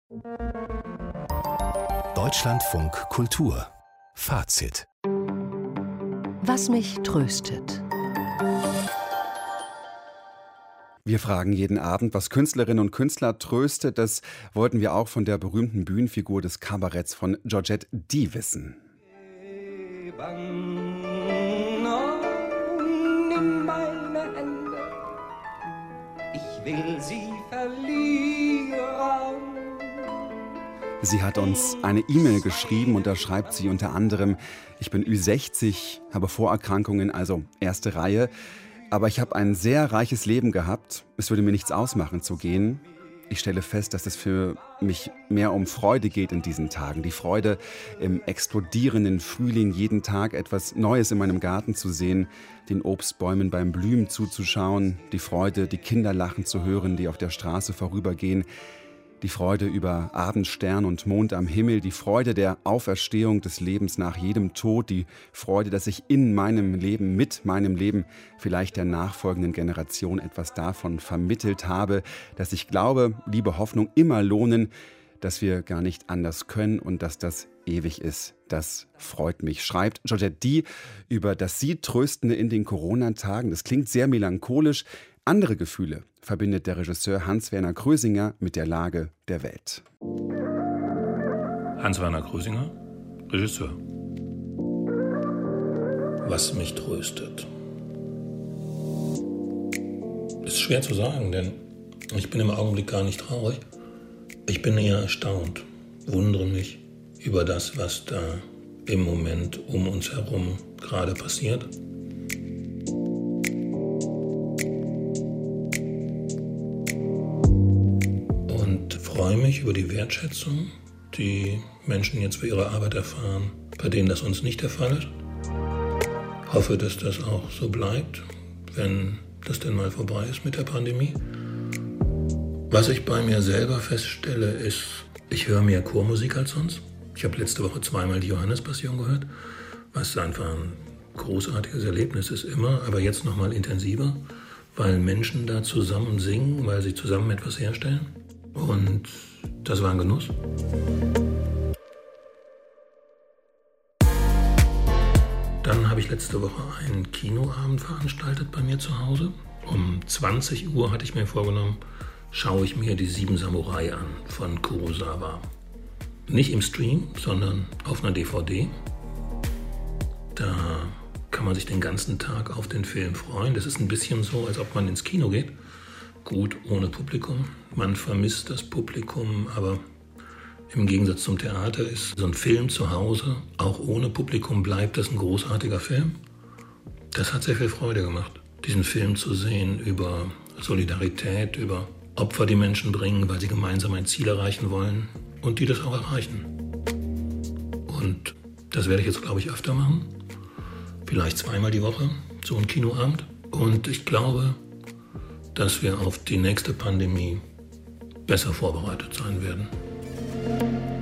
Deutschlandfunk Kultur Fazit. Was mich tröstet. Wir fragen jeden Abend, was Künstlerinnen und Künstler tröstet. Das wollten wir auch von der berühmten Bühnenfigur des Kabaretts von Georgette Die wissen. Nimm meine Hände, ich will sie verlieren. Sie hat uns eine E-Mail geschrieben und da schreibt sie unter anderem: Ich bin Ü60, habe Vorerkrankungen, also erste Reihe. Aber ich habe ein sehr reiches Leben gehabt. Es würde mir nichts ausmachen zu gehen. Ich stelle fest, dass es für mich mehr um Freude geht in diesen Tagen. Die Freude, im explodierenden Frühling jeden Tag etwas Neues in meinem Garten zu sehen, den Obstbäumen beim Blühen zuzuschauen, die Freude, die Kinder lachen zu hören, die auf der Straße vorübergehen, die Freude über Abendstern und Mond am Himmel, die Freude der Auferstehung des Lebens nach jedem Tod, die Freude, dass ich in meinem Leben, mit meinem Leben, vielleicht der nachfolgenden Generation etwas davon vermittelt habe, dass ich glaube, Liebe, Hoffnung immer lohnen, dass wir gar nicht anders können und dass das ewig ist. Das freut mich, schreibt Georgette Die über das Sie Tröstende in den Corona-Tagen. Das klingt sehr melancholisch. Andere Gefühle verbindet der Regisseur Hans-Werner Krösinger mit der Lage der Welt. Hans-Werner Krösinger, Regisseur. Was mich tröstet. Ist schwer zu sagen, denn ich bin im Augenblick gar nicht traurig. Ich bin eher erstaunt, wundere mich über das, was da im Moment um uns herum gerade passiert. Ich freue mich über die Wertschätzung, die Menschen jetzt für ihre Arbeit erfahren, bei denen das uns nicht der Fall ist. Ich hoffe, dass das auch so bleibt, wenn das denn mal vorbei ist mit der Pandemie. Was ich bei mir selber feststelle, ist, ich höre mehr Chormusik als sonst. Ich habe letzte Woche zweimal die Johannespassion gehört, was einfach ein großartiges Erlebnis ist immer, aber jetzt noch mal intensiver, weil Menschen da zusammen singen, weil sie zusammen etwas herstellen. Und das war ein Genuss. Dann habe ich letzte Woche einen Kinoabend veranstaltet bei mir zu Hause. Um 20 Uhr hatte ich mir vorgenommen, schaue ich mir die 7 Samurai an von Kurosawa. Nicht im Stream, sondern auf einer DVD. Da kann man sich den ganzen Tag auf den Film freuen. Das ist ein bisschen so, als ob man ins Kino geht. Gut, ohne Publikum. Man vermisst das Publikum, aber im Gegensatz zum Theater ist so ein Film zu Hause, auch ohne Publikum bleibt das ein großartiger Film. Das hat sehr viel Freude gemacht, diesen Film zu sehen über Solidarität, über Opfer, die Menschen bringen, weil sie gemeinsam ein Ziel erreichen wollen und die das auch erreichen. Und das werde ich jetzt, glaube ich, öfter machen. Vielleicht zweimal die Woche, so ein Kinoabend. Und ich glaube, dass wir auf die nächste Pandemie besser vorbereitet sein werden.